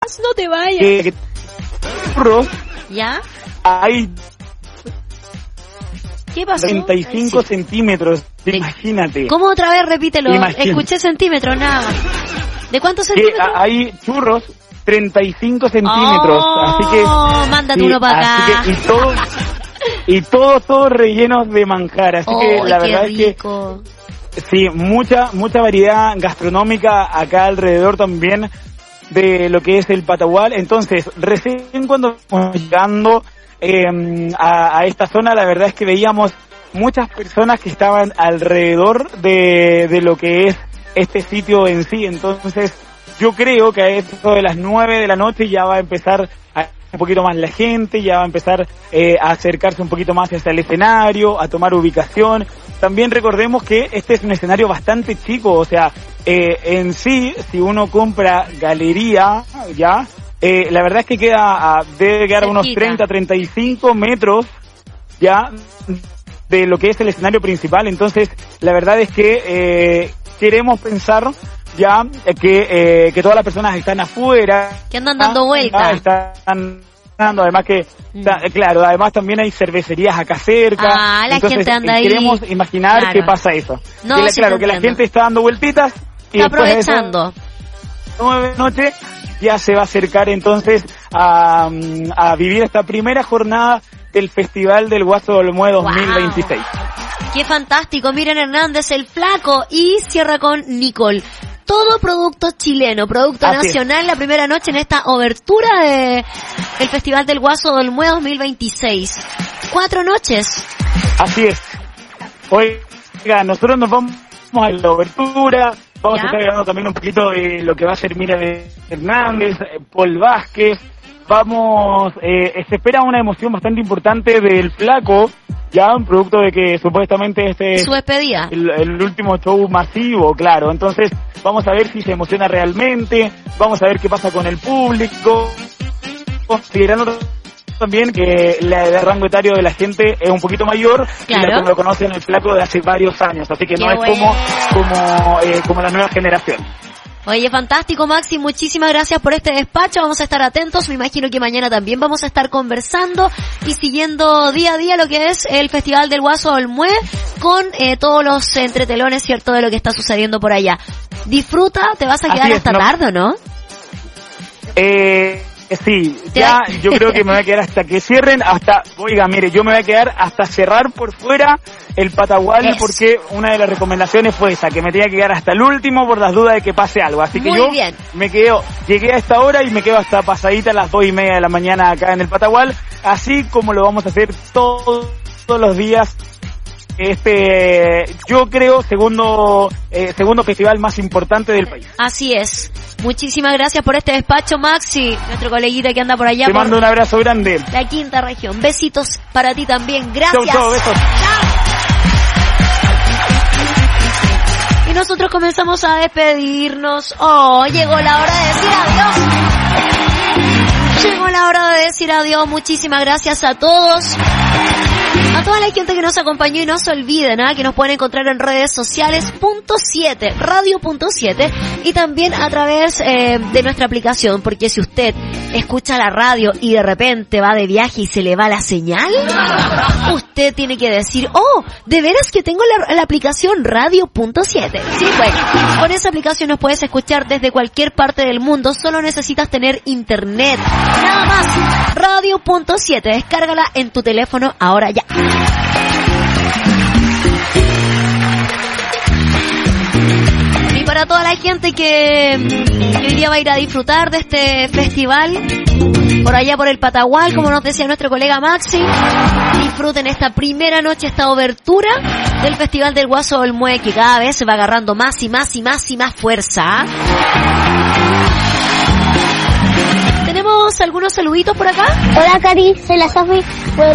No te vayas. Churros. ¿Ya? Hay ¿Qué pasó? 35 centímetros, imagínate. ¿Cómo otra vez? Repítelo. Imagínate. Escuché centímetros, nada más. ¿De cuántos centímetros? Hay churros 35 centímetros. Así que... mándate uno para acá. Y todos rellenos de manjar. Así que la verdad rico. es que... Sí, mucha variedad gastronómica acá alrededor también de lo que es el Patagual. Entonces, recién cuando estamos llegando a esta zona, la verdad es que veíamos muchas personas que estaban alrededor de lo que es este sitio en sí. Entonces, yo creo que a eso de las 9 de la noche ya va a empezar un poquito más la gente, ya va a empezar a acercarse un poquito más hacia el escenario, a tomar ubicación. También recordemos que este es un escenario bastante chico, o sea, en sí, si uno compra galería, ya, la verdad es que debe quedar unos 30-35 metros, ya, de lo que es el escenario principal. Entonces, la verdad es que queremos pensar ya que todas las personas están afuera, que andan dando vueltas, están dando, además que claro, además también hay cervecerías acá cerca. La entonces, gente anda ahí. Queremos imaginar que pasa eso. No, que la gente está dando vueltitas y está aprovechando. 9 de la noche ya se va a acercar entonces a vivir esta primera jornada del Festival del Guaso de Olmué 2026. ¡Qué fantástico! Miren, Hernández, el Flaco, y cierra con Nicole. Todo producto chileno, producto nacional, la primera noche en esta obertura del Festival del Guaso de Olmué 2026. 4 noches. Así es. Oiga, nosotros nos vamos a la obertura, vamos a estar hablando también un poquito de lo que va a ser Miriam Hernández, Paul Vázquez. Se espera una emoción bastante importante del Flaco, ya un producto de que supuestamente este es su despedida, el último show masivo, claro. Entonces vamos a ver si se emociona realmente, vamos a ver qué pasa con el público, considerando también que el rango etario de la gente es un poquito mayor, claro, como lo conocen el Flaco de hace varios años, así que no es como la nueva generación. Oye, fantástico, Maxi, muchísimas gracias por este despacho, vamos a estar atentos, me imagino que mañana también vamos a estar conversando y siguiendo día a día lo que es el Festival del Guaso de Olmué con todos los entretelones, ¿cierto?, de lo que está sucediendo por allá. Disfruta, te vas a quedar hasta tarde, ¿o no? Sí, ya yo creo que me voy a quedar hasta que cierren, mire, yo me voy a quedar hasta cerrar por fuera el Patagual, porque una de las recomendaciones fue esa, que me tenía que quedar hasta el último por las dudas de que pase algo, así que llegué a esta hora y me quedo hasta pasadita a las 2:30 de la mañana acá en el Patagual, así como lo vamos a hacer todos los días. Yo creo, segundo festival más importante del país. Así es. Muchísimas gracias por este despacho, Maxi, nuestro coleguita que anda por allá. Te mando un abrazo grande. La quinta región. Besitos para ti también. Gracias. Chau, besos. Y nosotros comenzamos a despedirnos. Llegó la hora de decir adiós. Llegó la hora de decir adiós. Muchísimas gracias a todos. A toda la gente que nos acompañó, y no se olviden que nos pueden encontrar en redes sociales .7, radio.7, y también a través de nuestra aplicación, porque si usted escucha la radio y de repente va de viaje y se le va la señal, usted tiene que decir, de veras que tengo la aplicación radio.7. Sí, bueno, con esa aplicación nos puedes escuchar desde cualquier parte del mundo, solo necesitas tener internet, nada más. Radio.7, descárgala en tu teléfono ahora ya. Y para toda la gente que hoy día va a ir a disfrutar de este festival por allá por el Patagual, como nos decía nuestro colega Maxi, disfruten esta primera noche, esta obertura del Festival del Guaso de Olmué, que cada vez se va agarrando más y más y más y más fuerza. ¿Tenemos algunos saluditos por acá? Hola, Cari, soy la Sofi. Bueno,